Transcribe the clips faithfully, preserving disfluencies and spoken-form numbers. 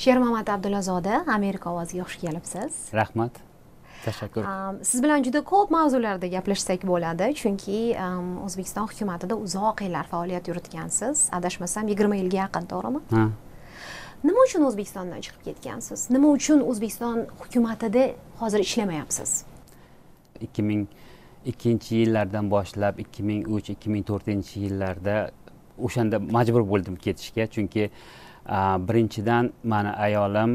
Shermamat Abdullazoda, Amerika ovoziga xush kelibsiz. Rahmat. Tashakkur. Siz bilan juda ko'p mavzularda gaplashsak bo'ladi, chunki O'zbekiston hukumatida uzoq yillar faoliyat yuritgansiz. Adashmasam yigirma yilga yaqin, to'g'rimi? Ha. Nima uchun O'zbekistondan chiqib ketgansiz? Nima uchun O'zbekiston hukumatida hozir ishlamayapsiz? ikki ming ikkinchi yillardan boshlab ikki ming uch ikki ming to'rtinchi yillarda o'shanda majbur bo'ldim ketishga, chunki birinchidan mani ayolim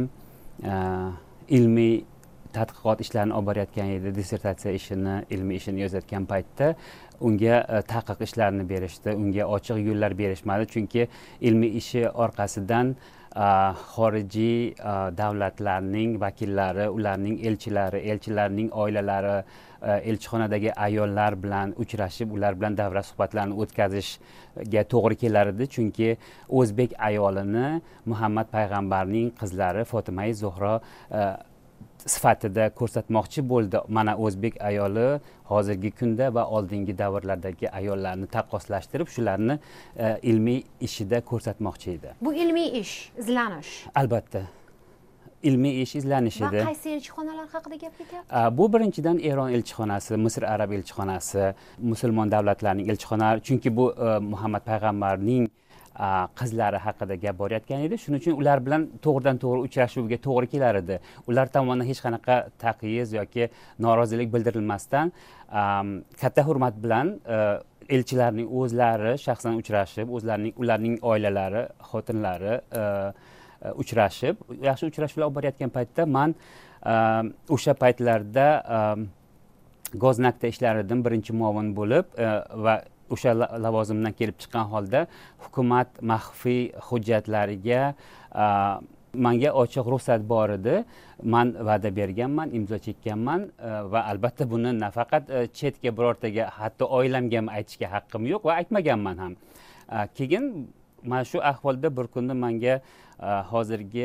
ilmiy tadqiqot ishlarini olib borayotgan edi, dissertatsiya ishini, ilmiy ishini yozayotgan paytda unga taqiq ishlarini berishdi, unga ochiq yo'llar berishmadi, chunki ilmiy ishi orqasidan xorijiy davlatlarning vakillari, ularning elchilari, elchilarning oilalari, elchixonadagi ayollar bilan uchrashib, ular bilan davra suhbatlarini o'tkazishga to'g'ri kelar edi, chunki o'zbek ayolini Muhammad payg'ambarning qizlari Fotimai Zuhro sifatida ko'rsatmoqchi bo'ldi. Mana o'zbek ayoli hozirgi kunda va oldingi davrlardagi ayollarni taqqoslashtirib, shularni ilmiy ishida ko'rsatmoqchi edi. Bu ilmiy ish, izlanish. Albatta. Ilmiy ish, izlanish edi. Va qaysi elchixonalar haqida gap ketyapti? Bu birinchidan Eron elchixonasi, Misr arab elchixonasi, musulmon davlatlarning elchixonalari, chunki bu Muhammad payg'ambarning qizlari haqida gap borayotgan edi. Shuning uchun ular bilan to'g'ridan to'g'ri uchrashuvga to'g'ri kelar edi. Ular tomonidan hech qanaqa taqyiz yoki norozilik bildirilmasdan katta hurmat bilan elchilarning o'zlari shaxsan uchrashib, o'zlarining ularning oilalari, xotinlari uchrashib, yaxshi uchrashuvlar olib borayotgan paytda men o'sha paytlarda Goznakda ishlar edim, birinchi muavin bo'lib va o'sha lavozimdan kelib chiqqan holda hukumat maxfiy hujjatlariga menga ochiq ruxsat bor edi. Men va'da berganman, imzo chekkanman va albatta buni nafaqat chetga birortaga, hatto oilamga ham aytishga haqqim yo'q va aytmaganman ham. Keyin mana shu ahvolda bir kunda menga hozirgi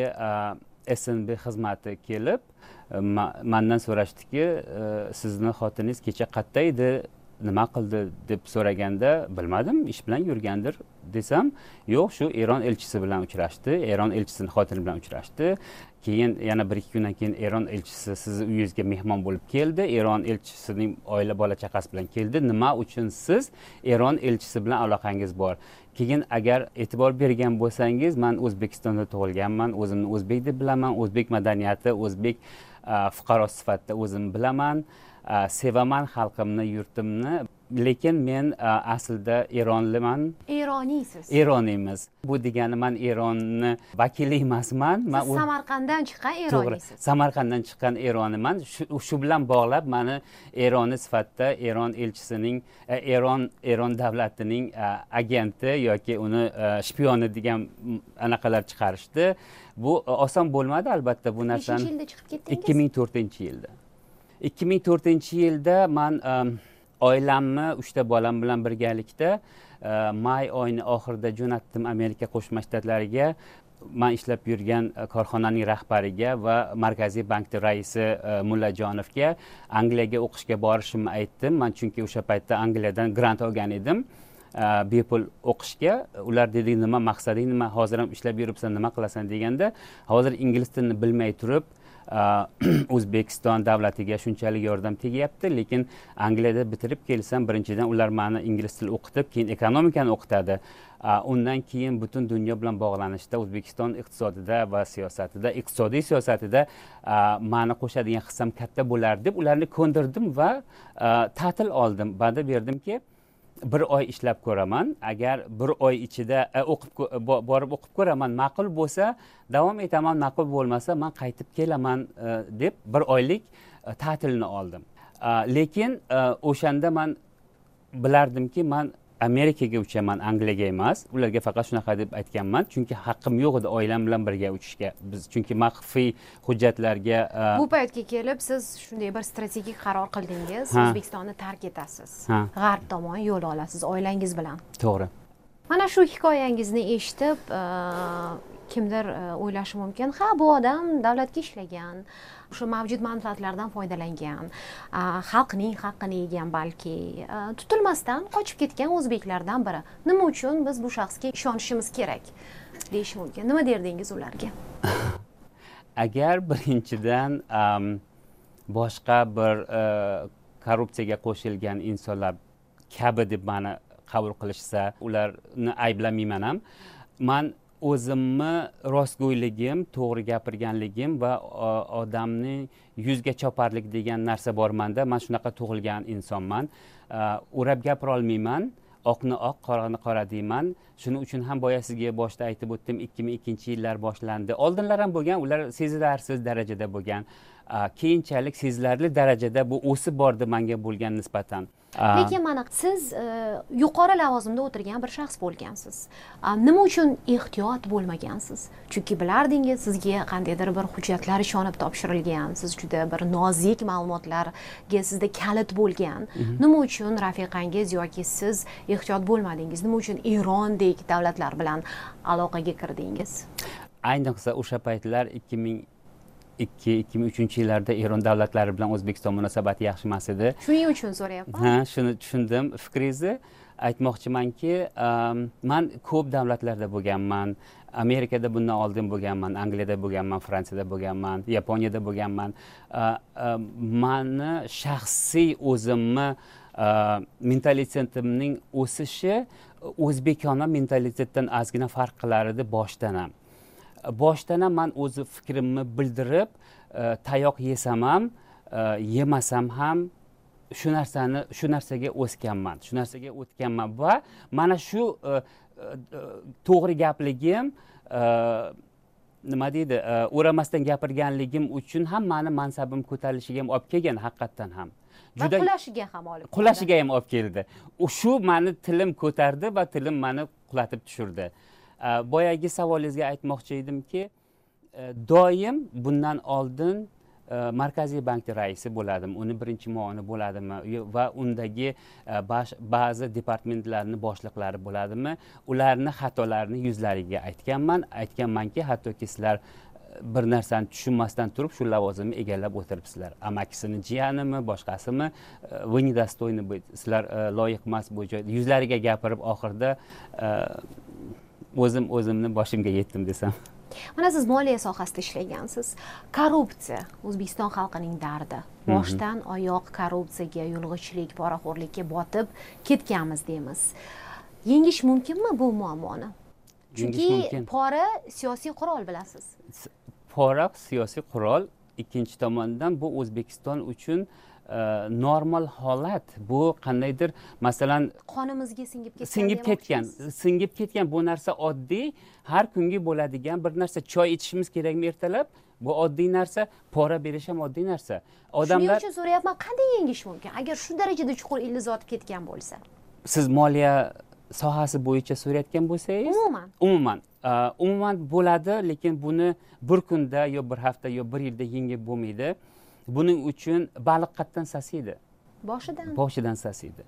S N B xizmati kelib mendan so'rashdiki, sizni xotiningiz kecha qayerda edi, nima qildi deb so'raganda, bilmadim, ish bilan yurgandir desam, yo'q, shu Eron elchisi bilan uchrashdi, Eron elchisining xotini bilan uchrashdi. Keyin yana bir ikki kundan keyin Eron elchisi sizni uyingizga mehmon bo'lib keldi, Eron elchisining oila bola chaqasi bilan keldi. Nima uchun siz Eron elchisi bilan aloqangiz bor? Keyin agar e'tibor bergan bo'lsangiz, men O'zbekistonda tug'ilganman, o'zimni o'zbek deb bilaman, o'zbek madaniyati, o'zbek fuqaro sifatida o'zim bilaman. Sevaman xalqimni, yurtimni, lekin men aslida Eronliman. Eroniysiz. Eroniymiz. Bu degani men Eronni vakili emasman. Siz Samarqanddan chiqqan Eroniysiz. Samarqanddan chiqqan Eroniman. Shu bilan bog'lab meni Eroni sifatida Eron elchisining, Eron Eron davlatining agenti yoki uni shpioni degan anaqalar chiqarishdi. Bu oson bo'lmadi albatta bu narsani. Nechinchi yilda chiqib ketdingiz? ikki ming to'rtinchi yilda. ikki ming to'rtinchi yilda men oilamni, uchta bolam bilan birgalikda may oyining oxirida jo'natdim Amerika Qo'shma Shtatlariga. Men ishlab yurgan korxonaning rahbariga va Markaziy bankning raisi Mullajonovga Angliyaga o'qishga borishimni aytdim. Men chunki o'sha paytda Angliyadan grant olgan edim. Bepul o'qishga. Ular dedi, nima maqsading, nima hozir ham ishlab yuribsan, nima qilasan deganda, hozir ingliz tilini bilmay turib O'zbekiston davlatiga shunchalik yordam tegyapti, lekin Angliyada bitirib kelsam, birinchidan ular meni ingliz tili o'qitib, keyin ekonomikani o'qitadi. Undan keyin butun dunyo bilan bog'lanishda O'zbekiston iqtisodida va siyosatida, iqtisodiy siyosatida meni qo'shadigan hissam katta bo'lar deb ularni ko'ndirdim va ta'til oldim. Va'da berdimki, bir oy ishlab ko'raman. Agar bir oy ichida o'qib borib o'qib ko'raman, ma'qul bo'lsa davom etaman, ma'qul bo'lmasa men qaytib kelaman deb bir oylik ta'tilni oldim. Lekin o'shanda men bilardimki, men Amerikaga uchaman, Angliyaga emas. Ularga faqat shunaqa deb aytganman, chunki haqqim yo'q edi oilam bilan birga uchishga. Biz chunki maxfiy hujjatlarga bu paytga kelib siz shunday bir strategik qaror qildingiz, O'zbekistonni tark etasiz. G'arb tomon yo'l olasiz oilangiz bilan. To'g'ri. Mana shu hikoyangizni eshitib, kimdir o'ylashi mumkin, ha, bu odam davlatga ishlagan, o'sha mavjud manfaatlardan foydalangan, xalqning haqqini yegan, balki tutilmasdan qochib ketgan o'zbeklardan biri. Nima uchun biz bu shaxsga ishonishimiz kerak deyish mumkin? Nima derdingiz ularga? agar birinchidan boshqa bir korrupsiyaga qo'shilgan insonlar kabi deb mani qabul qilishsa, ularni ayblamayman ham. Man o'zimni rostgo'yligim, to'g'ri gapirganligim va odamni yuzga choparlik degan narsa bor menda. Men shunaqa tug'ilgan insonman. O'rab gapira olmayman. Oqni oq, qorani qora deyman. Shuning uchun ham boya sizga boshda aytib o'tdim, ikki ming ikkinchi yillar boshlandi. Oldinlar ham bo'lgan, ular sezilarsiz darajada bo'lgan. Keyinchalik sezilarli darajada bu o'sib bordi menga bo'lgan nisbatan. Lekin mana siz yuqori lavozimda o'tirgan bir shaxs bo'lgansiz. Nima uchun ehtiyot bo'lmagansiz? Chunki bilardingiz, sizga qandaydir bir hujjatlar ishonib topshirilgan, siz juda bir nozik ma'lumotlarga sizda kalit bo'lgan. Nima uchun rafiqangiz yoki siz ehtiyot bo'lmadingiz? Nima uchun Erondek davlatlar bilan aloqaga kirdingiz? Ayniqsa o'sha paytlar ikki ming ikki ikki ming uchinchi yillarda Eron davlatlari bilan O'zbekiston munosabati yaxshi emas edi. Shuning uchun so'rayapman. Ha, shuni tushundim fikringizni. Aytmoqchimanki, men ko'p davlatlarda bo'lganman. Amerikada bundan oldin bo'lganman, Angliyada bo'lganman, Fransiyada bo'lganman, Yaponiyada bo'lganman. Meni shaxsiy o'zimni mentalitetimning o'sishi o'zbekona mentalitetdan ozgina farq qilar edi boshdan ham. Boshdan ham men o'z fikrimni bildirib, tayoq yesam ham, yemasam ham shu narsani, shu narsaga o'sganman, shu narsaga o'tganman va mana shu to'g'ri gapligim, nima deydi, o'ramasdan gapirganligim uchun ham meni mansabim ko'tarilishiga ham olib kelgan haqiqatan ham. Juda qulashiga ham olib keldi. Qulashiga ham olib keldi. Shu meni tilim ko'tardi va tilim meni qulatib tushirdi. Boyagi savolingizga aytmoqchi edimki, doim bundan oldin Markaziy bankning raisi bo'ladim, uni birinchi muavini bo'ladimi va undagi ba'zi departamentlarning boshliqlari bo'ladimi, ularni xatolarini yuzlariga aytganman, aytganmanki, hattoki sizlar bir narsani tushunmasdan turib shu lavozimni egallab o'tiribsizlar. Amakisini jiyanimi, boshqasimi, вы недостойны быть, sizlar loyiq emas bu joyda. Yuzlariga gapirib oxirida o'zim o'zimni boshimga yetdim desam. Mana siz moliya sohasida ishlagansiz. Korrupsiya O'zbekiston xalqining dardi. Boshdan oyoq korrupsiyaga, yulg'ichlik, poraxo'rlikka botib ketganmiz deymiz. Yengish mumkinmi bu muammoni? Chunki pora siyosiy qurol, bilasiz. Pora siyosiy qurol, ikkinchi tomondan bu O'zbekiston uchun normal holat. Bu qandaydir, masalan, qonimizga singib ketgan. Singib ketgan, singib ketgan bu narsa oddiy, har kungi bo'ladigan bir narsa. Choy ichishimiz kerakmi ertalab? Bu oddiy narsa. Pora berish ham oddiy narsa. Odamlar, shuning uchun so'rayapman, qanday yengish mumkin? Agar shu darajada chuqur ildiz otib ketgan bo'lsa. Siz moliya sohasi bo'yicha so'rayotgan bo'lsangiz, umuman umuman umuman bo'ladi, lekin buni bir kunda yo bir hafta yo bir yilda yengib bo'lmaydi. Buning uchun baliq qatdan sasiydi. Boshidan. Boshidan sasiydi.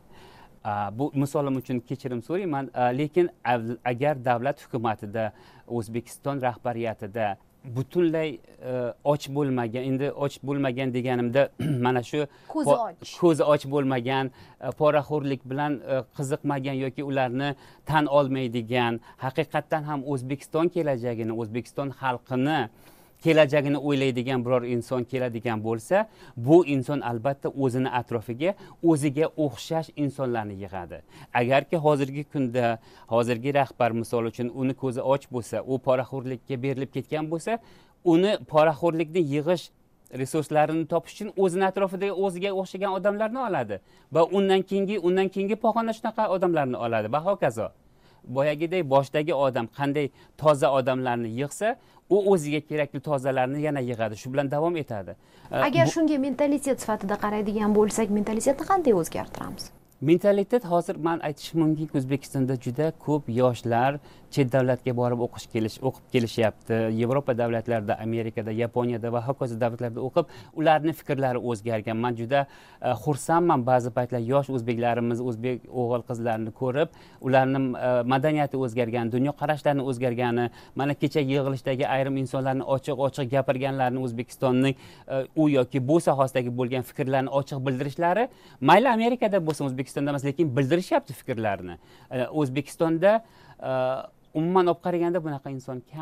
Bu misolim uchun kechirim so'rayman, lekin agar davlat hukumatida, O'zbekiston rahbariyatida butunlay och bo'lmagan, endi och bo'lmagan deganimda mana shu ko'zi och, ko'zi och bo'lmagan, poraxo'rlik bilan qiziqmagan yoki ularni tan olmaydigan, haqiqatdan ham O'zbekiston kelajagini, O'zbekiston xalqini kelajagini o'ylaydigan biror inson keladigan bo'lsa, bu inson albatta o'zini atrofiga o'ziga o'xshash insonlarni yig'adi. Agarki hozirgi kunda hozirgi rahbar misol uchun uni ko'zi och bo'lsa, u poraxo'rlikka berilib ketgan bo'lsa, uni poraxo'rlikni yig'ish resurslarini topish uchun o'zini atrofida o'ziga o'xshagan odamlarni oladi va undan keyingi undan keyingi pog'ona shunaqa odamlarni oladi va hokazo. Boyagidek boshdagi odam qanday toza odamlarni yig'sa, u o'ziga kerakli tozalarni yana yig'adi, shu bilan davom etadi. Agar shunga mentalitet sifatida qaraydigan bo'lsak, mentalitetni qanday o'zgartiramiz? Mentalitet hozir men aytishim mumkin, O'zbekistonda juda ko'p yoshlar chet davlatga borib o'qish kelish, o'qib kelishyapti. Yevropa davlatlarida, Amerikada, Yaponiyada va hokazo davlatlarda o'qib, ularning fikrlari o'zgargan. Men juda xursandman ba'zi paytlar yosh o'zbeklarimiz, o'zbek o'g'il qizlarni ko'rib, ularning madaniyati o'zgargan, dunyo qarashlarini o'zgargani, mana kecha yig'ilishdagi ayrim insonlarning ochiq-ochiq gapirganlarini, O'zbekistonning u yoki bu sohasidagi bo'lgan fikrlarni ochiq bildirishlari, mayli Amerikada bo'lsin, O'zbekistonda emas, lekin bildirishyapti fikrlarini. O'zbekistonda umuman olib qaraganda bunaqa inson kam.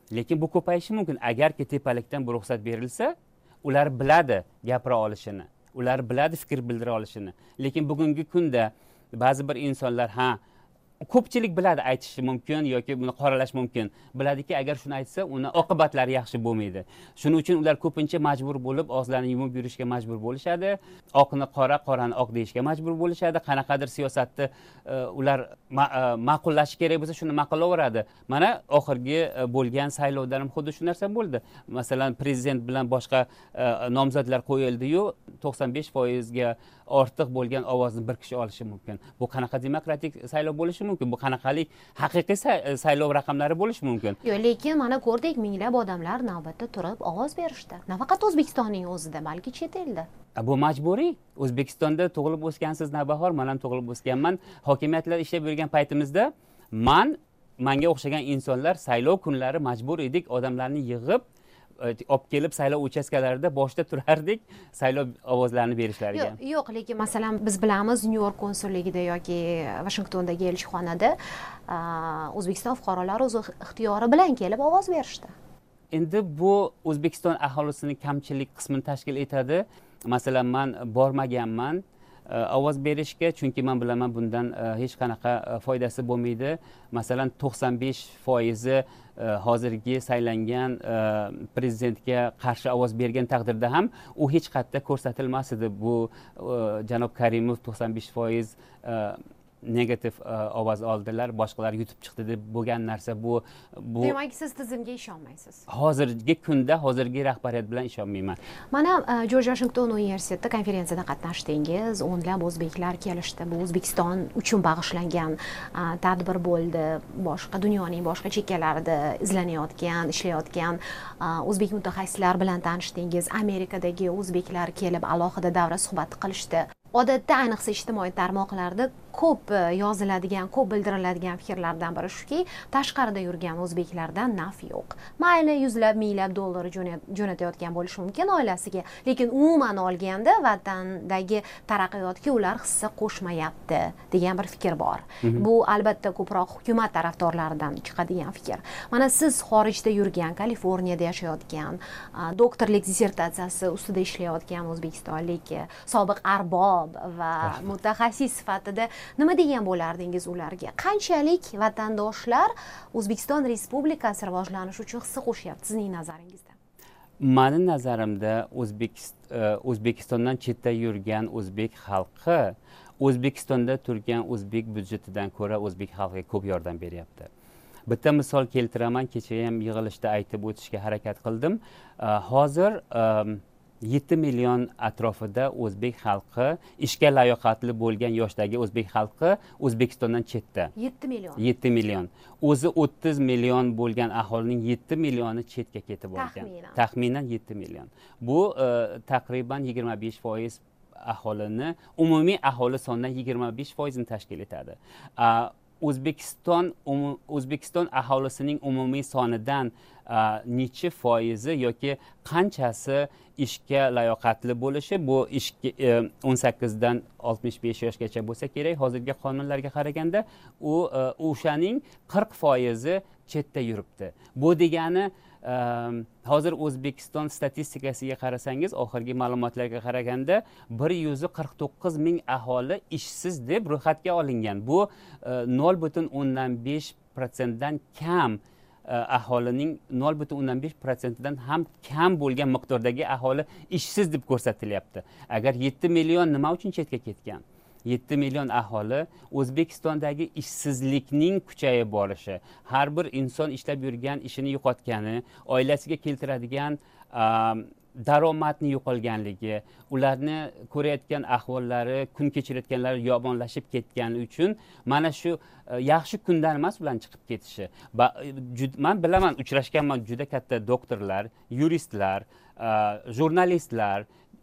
lekin bu ko'payishi mumkin agarki tepalikdan bu ruxsat berilsa. Ular biladi gapira olishini, ular biladi fikr bildira olishini, lekin bugungi kunda ba'zi bir insonlar ha ko'pchilik biladi aytishi mumkin yoki buni qoralash mumkin, biladiki agar shuni aytsa uni oqibatlari yaxshi bo'lmaydi. Shuning uchun ular ko'pincha majbur bo'lib og'zlarini yumib yurishga majbur bo'lishadi, oqni qora, qorani oq deyishga majbur bo'lishadi. Qanaqadir siyosatni uh, ular ma'qullashi kerak bo'lsa shuni ma'qullaveradi. Mana oxirgi uh, bo'lgan saylovda ham xuddi shu narsa bo'ldi. Masalan, prezident bilan boshqa uh, nomzodlar qo'yildi-yu, to'qson besh foizga ortiq bo'lgan ovozni bir kishi olishi mumkin. Bu qanaqa demokratik saylov bo'lishi mumkin? Bu qanaqalik haqiqiy saylov raqamlari bo'lishi mumkin? Yo'q, lekin mana ko'rdik, minglab odamlar navbatda turib ovoz berishdi. Nafaqat O'zbekistonning o'zida, balki chet elda. Bu majburiy. O'zbekistonda tug'ilib o'sgansiz navbahor, men ham tug'ilib o'sganman. Hokimiyatlar ishlab yurgan paytimizda men menga o'xshagan insonlar saylov kunlari majbur edik odamlarni yig'ib olib kelib saylov uchastkalarida boshda turardik saylov ovozlarini berishlariga. Yo'q, yo'q, lekin masalan biz bilamiz Nyu-York konsulligida yoki Vashingtondagi elchixonada O'zbekiston fuqarolari o'z ixtiyori bilan kelib ovoz berishdi. Endi bu O'zbekiston aholisining kamchilik qismini tashkil etadi. Masalan, men bormaganman ovoz berishga, chunki men bilaman bundan hech qanaqa foydasi bo'lmaydi. Masalan, to'qson besh foizi hozirgi saylangan prezidentga qarshi ovoz bergan taqdirda ham u hech qayerda ko'rsatilmas edi. Bu janob Karimov to'qson besh foiz negativ ovoz oldilar, boshqalar yutib chiqdi deb bo'lgan narsa bu bu demak siz tizimga ishonmaysiz. Hozirgi kunda hozirgi rahbariyat bilan ishonmayman. Mana Jorj Vashington universitetida konferensiyada qatnashdingiz, o'nlab o'zbeklar kelishdi. Bu O'zbekiston uchun bag'ishlangan tadbir bo'ldi. Boshqa dunyoning boshqa chekkalarida izlanayotgan, ishlayotgan o'zbek mutaxassislar bilan tanishdingiz. Amerikadagi o'zbeklar kelib alohida davra suhbati qilishdi. Odatda ayniqsa ijtimoiy tarmoqlarda ko'p yoziladigan, ko'p bildiriladigan fikrlardan biri shuki, tashqarida yurgan o'zbeklardan naf yo'q. Mayli yuzlab, minglab dollar jo'natayotgan bo'lishi mumkin oilasiga, lekin umuman olganda vatandagi taraqqiyotga ular hissa qo'shmayapti degan bir fikr bor. Mm-hmm. Bu albatta ko'proq hukumat tarafdorlaridan chiqadigan fikr. Mana siz xorijda yurgan, Kaliforniyada yashayotgan, doktorlik dissertatsiyasi ustida ishlayotgan o'zbekistonlik sobiq arbob va mutaxassis sifatida nima degan bo'lardingiz ularga? Qanchalik vatandoshlar O'zbekiston Respublikasi rivojlanishi uchun hissa qo'shyapti sizning nazaringizda? Mening nazarimda O'zbekistondan chetda yurgan o'zbek xalqi O'zbekistonda turgan o'zbek byudjetidan ko'ra o'zbek xalqiga ko'p yordam beryapti. Bitta misol keltiraman, kecha ham yig'ilishda aytib o'tishga harakat qildim. Hozir yetti million atrofida o'zbek xalqi, ishga layoqatli bo'lgan yoshdagi o'zbek xalqi O'zbekistondan chetda. yetti million. yetti million. O'zi o'ttiz million bo'lgan aholining yetti millioni chetga ketib olgan. Taxminan yetti million. Bu taqriban yigirma besh foiz aholini, umumiy aholi sonidan yigirma besh foizini tashkil etadi. O'zbekiston O'zbekiston aholisining umumiy sonidan necha foizi yoki qanchasi ishga layoqatli bo'lishi, bu ishga o'n sakkizdan oltmish besh yoshgacha bo'lsa kerak. Hozirgi qonunlarga qaraganda u o'shaning qirq foizi chetda yuribdi. Bu degani hozir O'zbekiston statistikasiga qarasangiz, oxirgi ma'lumotlarga qaraganda bir yuz qirq to'qqiz ming aholi ishsiz deb ro'yxatga olingan. Bu nol butun o'ndan besh prosentdan kam aholining nol butun o'ndan besh prosentidan ham kam bo'lgan miqdordagi aholi ishsiz deb ko'rsatilyapti. Agar yetti million nima uchun chetga ketgan? yetti million aholi O'zbekistondagi ishsizlikning kuchayib borishi, har bir inson ishlab yurgan ishini yo'qotgani, oilasiga keltiradigan daromadni yo'qolganligi, ularni ko'rayotgan ahvollari, kun kechirayotganlari yomonlashib ketgani uchun mana shu yaxshi kundan emas ularni chiqib ketishi. Men bilaman, uchrashganman juda katta doktorlar, yuristlar, jurnalistlar,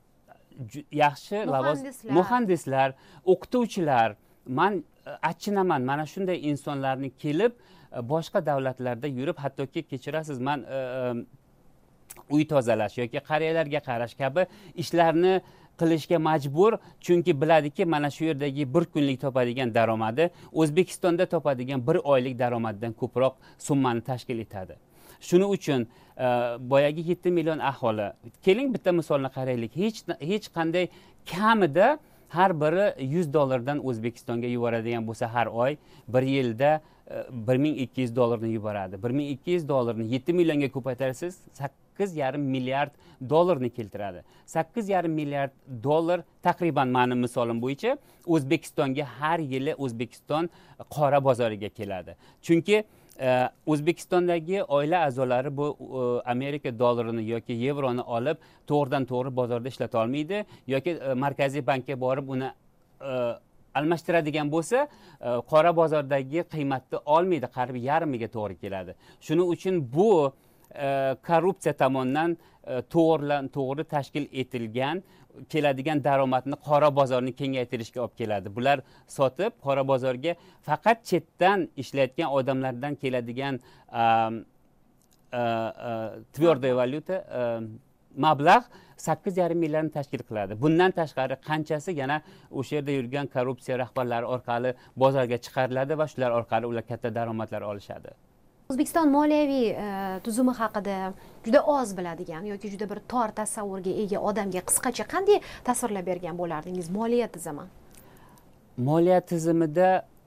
yaxshi lavozim muhandislar, o'qituvchilar. Men achchinaman mana shunday insonlarni kelib boshqa davlatlarda yurib, hattoki kechirasiz, men uy tozalash yoki qariyalarga qarash kabi ishlarni qilishga majbur, chunki biladiki mana shu yerdagi bir kunlik topadigan daromadi O'zbekistonda topadigan bir oylik daromaddan ko'proq summani tashkil etadi. shuning uchun boyagi yetti million aholi, keling bitta misolni qaraylik, hech hech qanday kamida har biri yuz dollardan O'zbekistonga yuboradigan bo'lsa har oy bir yilda bir ming ikki yuz dollarni yuboradi. bir ming ikki yuz dollarni yetti millionga ko'paytirsangiz sakkiz yarim milliard dollarni keltiradi. sakkiz yarim milliard dollar taqriban ma'lum misolim bo'yicha O'zbekistonga har yili O'zbekiston qora bozoriga keladi. Chunki O'zbekistondagi oila a'zolari bu Amerika dollarini yoki yevroni olib to'g'ridan to'g'ri bozorda ishlata olmaydi yoki markaziy bankka borib uni almashtiradigan bo'lsa qora bozordagi qiymatni olmaydi, qariyb yarmiga to'g'ri keladi. Shuning uchun bu korrupsiya tomonidan to'g'ridan to'g'ri tashkil etilgan keladigan daromadni qora bozorni kengaytirishga olib keladi. Bular sotib qora bozorga faqat chetdan ishlayotgan odamlardan keladigan tverdoy valyuta mablag' sakkiz yarim milliardni tashkil qiladi. Bundan tashqari qanchasi yana o'sha yerda yurgan korrupsiya rahbarlari orqali bozorga chiqariladi va shular orqali ular katta daromadlar olishadi. O'zbekiston moliyaviy tuzumi haqida juda oz biladigan yoki juda bir tor tasavvurga ega odamga qisqacha qanday tasvirlab bergan bo'lardingiz moliya tizimi? Moliya tizimida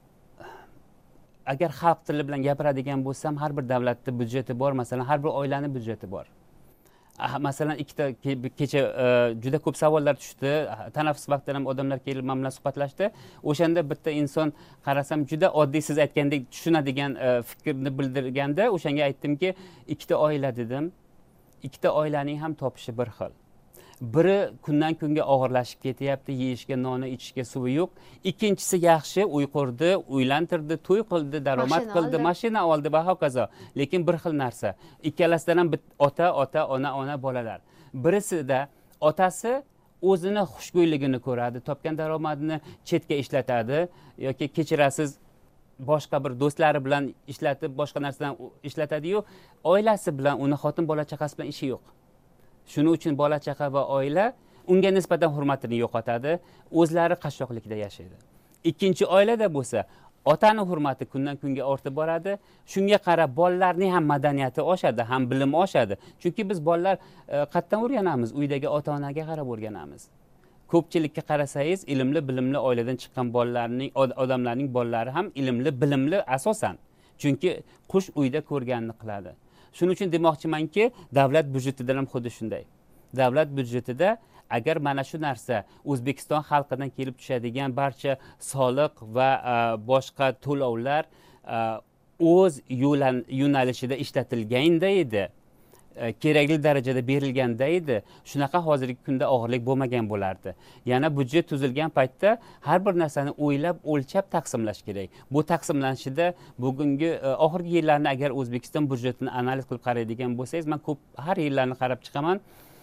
agar xalq tili bilan gapiradigan bo'lsam, har bir davlatning byudjeti bor, masalan, har bir oilaning byudjeti bor. Masalan, ikkita kecha juda ko'p savollar tushdi. Tanaffus vaqtida ham odamlar kelib men bilan suhbatlashdi. O'shanda bitta inson qarasam juda oddiy, siz aytgandek tushunadigan fikrni bildirganda, o'shanga aytdimki, ikkita oila dedim. Ikkita oilaning ham topishi bir xil. Biri kundan kunga og'irlashib ketyapti, yeyishga noni, ichishga suvi yo'q. Ikkinchisi yaxshi, uy qurdi, uylantirdi, to'y qildi, daromad qildi, mashina oldi va hokazo. Lekin bir xil narsa. Ikkalasidan ham ota, ota, ona, ona bolalar. Birisida otasi o'zini xushgo'yligini ko'radi, topgan daromadini chetga ishlatadi yoki kechirasiz boshqa bir do'stlari bilan ishlatib, boshqa narsadan ishlatadi-yu, oilasi bilan, uni xotin bola chaqasi bilan ishi yo'q. Shuning uchun bola chaqa va oila unga nisbatan hurmatini yo'qotadi, o'zlari qashshoqlikda yashaydi. Ikkinchi oilada bo'lsa, otani hurmati kundan kunga ortib boradi. Shunga qarab bolalarning ham madaniyati oshadi, ham bilim oshadi. Chunki biz bolalar qatdan o'rganamiz, uydagi ota-onaga qarab o'rganamiz. Ko'pchilikka qarasangiz, ilmli, bilimli oiladan chiqqan bolalarning, odamlarning bolalari ham ilmli, bilimli asosan. Chunki qush uyda ko'rganini qiladi. Shuning uchun demoqchimanki, davlat byudjetida ham xuddi shunday. Davlat byudjetida agar mana shu narsa O'zbekiston xalqidan kelib tushadigan barcha soliq va boshqa to'lovlar o'z yo'nalishida ishlatilganda edi, kerakli darajada berilganda edi, shunaqa hozirgi kunda og'irlik bo'lmagan bo'lardi. Yana byudjet tuzilgan paytda har bir narsani o'ylab, o'lchab taqsimlash kerak. Bu taqsimlanishida bugungi oxirgi yillarni agar O'zbekiston byudjetini analiz qilib qaraydigan bo'lsangiz, men ko'p har yillarni qarab chiqaman.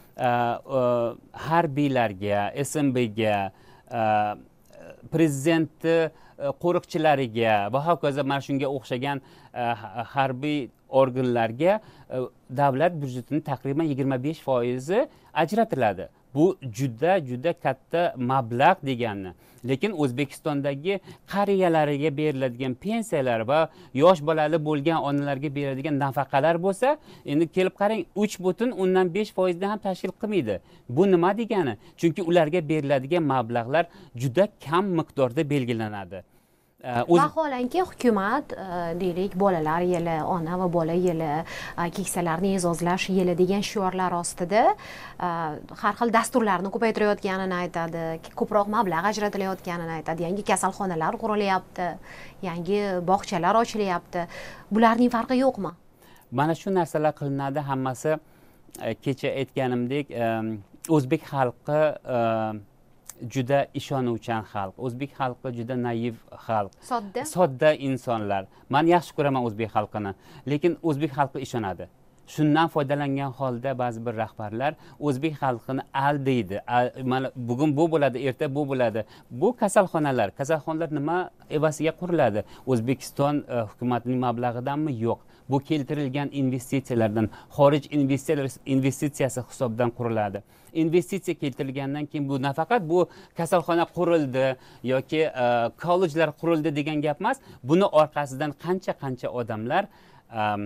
Harbiylarga, S M Bga, prezidentni qo'riqchilariga va hokazo mana shunga o'xshagan harbiy organlarga davlat byudjetining taqriban yigirma besh foizi ajratiladi. Bu juda juda katta mablag' degani. Lekin O'zbekistondagi qariyalarga beriladigan pensiyalar va yosh bolali bo'lgan onalarga beriladigan nafaqalar bo'lsa, endi kelib qarang, uch butun o'ndan besh foizdan ham tashkil qilmaydi. Bu nima degani? Chunki ularga beriladigan mablag'lar juda kam miqdorda belgilanadi. Vaholanki hukumat deylik bolalar yili, ona va bola yili, keksalarni e'zozlash yili degan shiorlar ostida har xil dasturlarni ko'paytirayotganini aytadi, ko'proq mablag' ajratilayotganini aytadi, yangi kasalxonalar qurilyapti, yangi bog'chalar ochilyapti. Bularning farqi yo'qmi? Mana shu narsalar qilinadi, hammasi kecha aytganimdek, o'zbek xalqi juda ishonuvchan xalq. O'zbek xalqi juda naiv xalq. Sodda. Sodda insonlar. Men yaxshi ko'raman o'zbek xalqini, lekin o'zbek xalqi ishonadi. Shundan foydalangan holda ba'zi bir rahbarlar o'zbek xalqini aldaydi. Mana bugun bu bo'ladi, erta bu bo'ladi. Bu kasalxonalar, kasalxonalar nima evaziga quriladi? O'zbekiston hukumatining mablag'idanmi? Yo'q. Bu keltirilgan investitsiyalardan, xorij investitsiyasi hisobidan quriladi. Investitsiya keltirilgandan keyin bu nafaqat bu kasalxona qurildi yoki kollejlar qurildi degan gap emas. Buni orqasidan qancha-qancha odamlar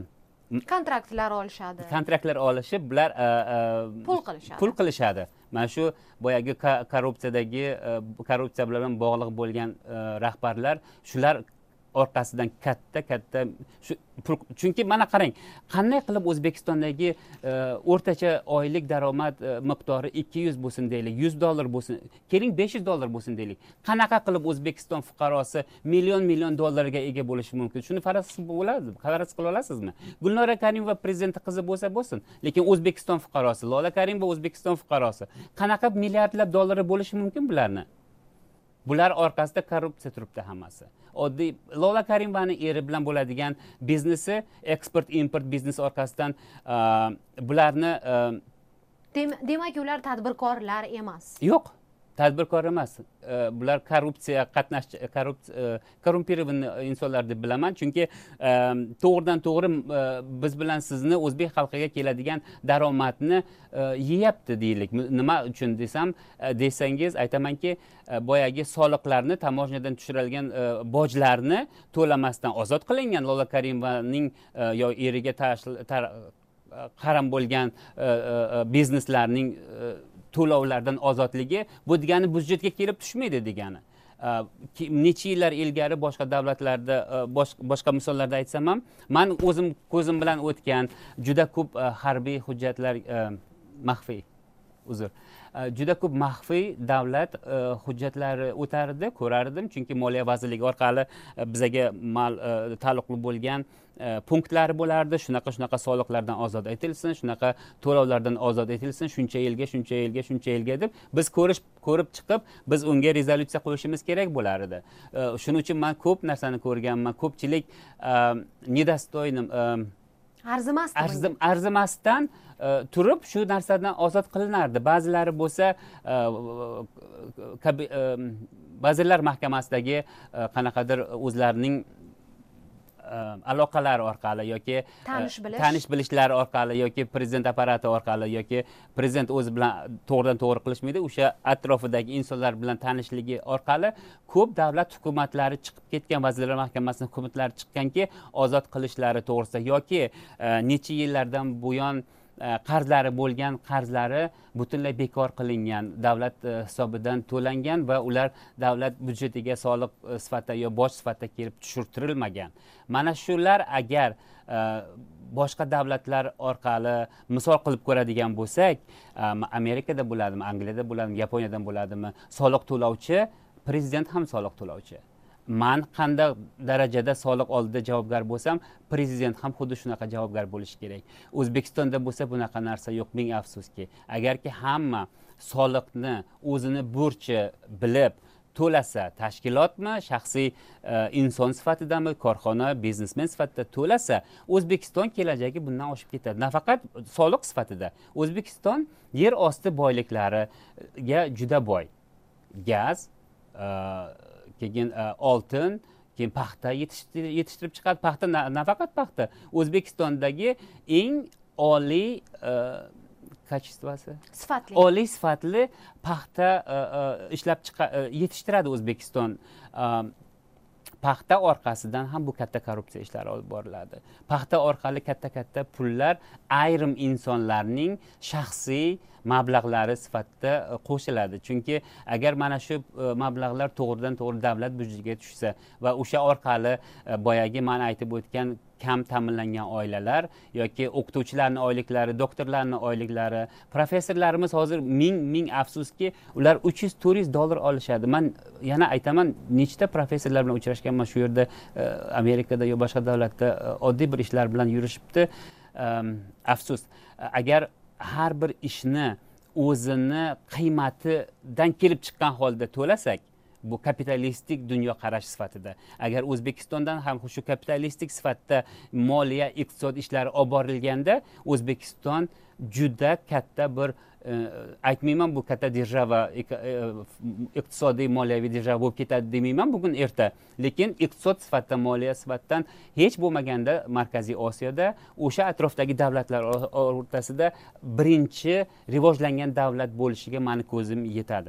kontraktlar olishadi, kontraktlar olishib bular pul qilishadi pul qilishadi mana shu boyagi korrupsiyadagi korrupsiya bilan bog'liq bo'lgan rahbarlar shular orqasidan katta katta shu chunki mana qarang qanday qilib O'zbekistondagi o'rtacha oylik daromad miqdori ikki yuz bo'lsin deylik, yuz dollar bo'lsin, keling besh yuz dollar bo'lsin deylik. Qanaqa qilib O'zbekiston fuqarosi million million dollarga ega bo'lishi mumkin? Shuni faraz bo'ladi, faraz qila olasizmi? Gulnora Karimova prezident qizi bo'lsa bo'lsin, lekin O'zbekiston fuqarosi, Lola Karimova O'zbekiston fuqarosi qanaqa milliardlab dollari bo'lishi mumkin bularni? Bular orqasida korrupsiya turibdi hammasi. Oddiy Lola Karimovaning eri bilan bo'ladigan biznesi, eksport import biznes orqasidan bularni demak ular tadbirkorlar emas. Yo'q, tadbirkor emas. Bular korrupsiya qatnash korrumpirованный insonlar deb bilaman, chunki to'g'ridan to'g'ri biz bilan sizni o'zbek xalqiga keladigan daromadni yeyapti deylik. Nima uchun desam, desangiz aytamanki, boyagi soliqlarni, tamojnadan tushirilgan bojlarni to'lamasdan ozod qilingan Lola Karimovaning yo eriga qaram bo'lgan bizneslarning to'lovlardan ozodligi bu degani budjetga kelib tushmaydi degani. Necha yillar ilgari boshqa davlatlarda boshqa misollarda aytsam ham, men o'zim ko'zim bilan o'tgan juda ko'p harbiy hujjatlar maxfiy uzr juda ko'p maxfiy davlat hujjatlari o'tardi, ko'rardim, chunki Moliya vazirligi orqali bizaga taalluqli bo'lgan punktlari bo'lardi. Shunaqa shunaqa soliqlardan ozod etilsin, shunaqa to'lovlardan ozod etilsin, shuncha yilga, shuncha yilga, shuncha yilga deb biz ko'rish ko'rib chiqib, biz unga rezolyutsiya qo'yishimiz kerak bo'lar edi. Shuning uchun men ko'p narsani ko'rganman. Ko'pchilik недостойным arzimasdi arzimasdan turib shu narsadan ozod qilinardi. Ba'zilari bo'lsa Vazirlar Mahkamasidagi qanaqadir o'zlarining aloqalari orqali yoki tanish bilish tanish bilishlari orqali yoki prezident apparati orqali yoki prezident o'zi bilan to'g'ridan to'g'ri qilishmaydi, o'sha atrofidagi insonlar bilan tanishligi orqali ko'p davlat hukumatlari chiqib ketgan, Vazirlar Mahkamasining hukumatlari chiqqanki ozod qilishlari to'g'risida yoki necha yillardan buyon qarzlari bo'lgan qarzlari butunlay bekor qilingan, davlat hisobidan to'langan va ular davlat budjetiga soliq sifatida yo boj sifatida kelib tushirtirilmagan. Mana shular agar boshqa davlatlar orqali misol qilib ko'radigan bo'lsak, Amerikada bo'ladimi, Angliyada bo'ladimi, Yaponiyadan bo'ladimi, soliq to'lovchi prezident ham soliq to'lovchi. Man qanday darajada soliq oldida javobgar bo'lsam, prezident ham xuddi shunaqa javobgar bo'lishi kerak. O'zbekistonda bo'lsa bunaqa narsa yo'q, ming afsuski. Agarki hamma soliqni o'zini burchi bilib to'lasa, tashkilotmi, shaxsiy inson sifatidami, korxona, biznesmen sifatida to'lasa, O'zbekiston kelajagi bundan oshib ketadi. Nafaqat soliq sifatida, O'zbekiston yer osti boyliklariga juda boy. Gaz, keyin oltin, keyin paxta yetishtirib chiqadi. Paxta nafaqat paxta, O'zbekistondagi eng oliy kачествоsi, sifatli oliy sifatli paxta ishlab yetishtiradi O'zbekiston. Paxta orqasidan ham bu katta korrupsiya ishlari olib boriladi. Paxta orqali katta-katta pullar ayrim insonlarning shaxsiy mablag'lari sifatida qo'shiladi. Chunki agar mana shu mablag'lar to'g'ridan to'g'ri davlat budjetiga tushsa va o'sha orqali boyagi men aytib o'tgan kam ta'minlangan oilalar yoki o'qituvchilarning oyliklari, doktorlarning oyliklari, professorlarimiz hozir ming ming afsuski, ular uch yuz to'rt yuz dollar olishadi. Men yana aytaman, nechta professorlar bilan uchrashganman shu yerda, Amerikada yo boshqa davlatda oddiy bir ishlar bilan yurishibdi. Afsus, agar har bir ishni o'zini qiymatidan kelib chiqqan holda to'lasak, bu kapitalistik dunyo qarash sifatida. Agar O'zbekistondan ham shu kapitalistik sifatda moliya, iqtisod ishlari olib borilganda, O'zbekiston juda katta bir aytmayman bu katta держава, iqtisodiy moliyaviy держава bo'lib ketadi demayman bugun erta, lekin iqtisod sifatida, moliya sifatdan hech bo'lmaganda Markaziy Osiyoda o'sha atrofdagi davlatlar o'rtasida birinchi rivojlangan davlat bo'lishiga meni ko'zim yetadi.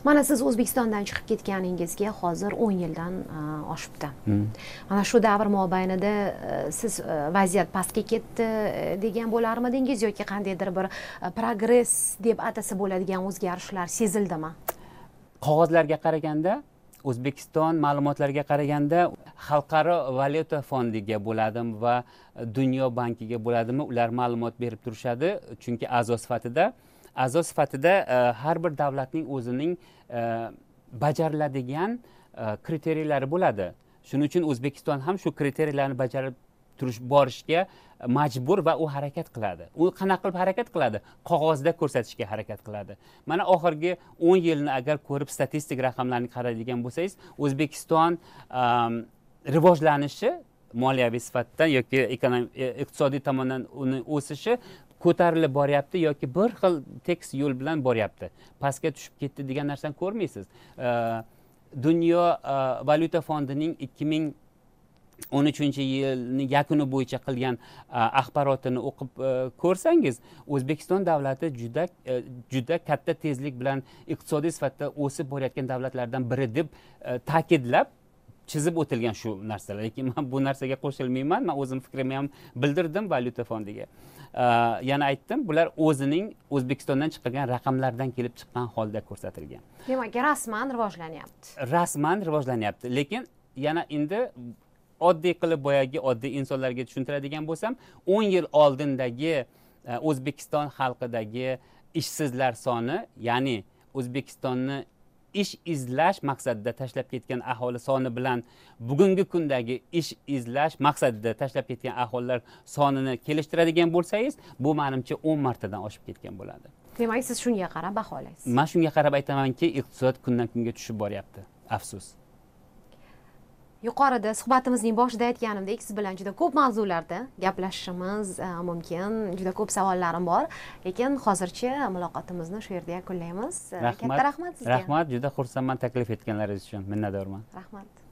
Mana siz O'zbekistondan chiqib ketganingizga hozir o'n yildan oshibdi. Mana shu davr mobaynida siz vaziyat pastga ketdi degan bo'larmidingiz yoki qandaydir bir progress deb atasa bo'ladigan o'zgarishlar sezildimi? Qog'ozlarga qaraganda, O'zbekiston ma'lumotlarga qaraganda Xalqaro valyuta fondiga bo'ladimi va Dunyo bankiga bo'ladimi, ular ma'lumot berib turishadi, chunki a'zo sifatida a'zo sifatida har bir davlatning o'zining bajariladigan kriteriylari bo'ladi. Shuning uchun O'zbekiston ham shu kriteriyalarni bajarib turish borishga majbur va u harakat qiladi. U qanaqa qilib harakat qiladi? Qog'ozda ko'rsatishga harakat qiladi. Mana oxirgi o'n yilni agar ko'rib statistik raqamlarni qaraydigan bo'lsangiz, O'zbekiston rivojlanishi moliyaviy sifatdan yoki iqtisodiy tomondan uni o'sishi ko'tarilib boryapti yoki bir xil tekis yo'l bilan boryapti. Pastga tushib ketdi degan narsani ko'rmaysiz. Dunyo valyuta fondining ikki ming o'n uchinchi yilning yakuni bo'yicha qilgan axborotini o'qib ko'rsangiz, O'zbekiston davlati juda juda katta tezlik bilan iqtisodiy sifatda o'sib borayotgan davlatlardan biri deb ta'kidlab chizib o'tilgan shu narsalar. Lekin men bu narsaga qo'shilmayman. Men o'zim fikrimni ham bildirdim valyuta fondiga. Yana aytdim, bular o'zining O'zbekistondan chiqqan raqamlardan kelib chiqqan holda ko'rsatilgan. Demak, rasman rivojlanyapti. Rasman rivojlanyapti, lekin yana endi oddiy qilib boyagi oddiy insonlarga tushuntiradigan bo'lsam, o'n yil oldindagi O'zbekiston xalqidagi ishsizlar soni, ya'ni O'zbekistonni ish izlash maqsadida tashlab ketgan aholi soni bilan bugungi kundagi ish izlash maqsadida tashlab ketgan aholilar sonini kelishtiradigan bo'lsangiz, bu menimcha o'n martadan oshib ketgan bo'ladi. Demak, siz shunga qarab baholaysiz. Men shunga qarab aytamanki, iqtisod kundan kunga tushib boryapti. Afsus. Yuqorida suhbatimizning boshida aytganimdek, siz bilan juda ko'p mavzularda gaplashishimiz mumkin, juda ko'p savollarim bor, lekin hozircha muloqotimizni shu yerda yakunlaymiz. Katta rahmat sizga. Rahmat, juda xursandman taklif etganlaringiz uchun. Minnatdorman. Rahmat.